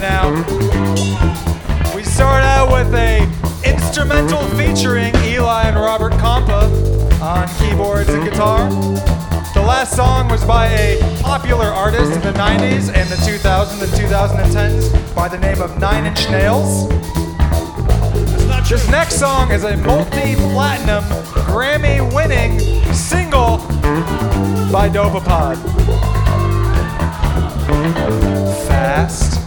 Now, we start out with a instrumental featuring Eli and Robert Compa on keyboards and guitar. The last song was by a popular artist in the 90s and the 2000s and 2010s by the name of Nine Inch Nails. This next song is a multi-platinum, Grammy-winning single by Dopapod. Fast.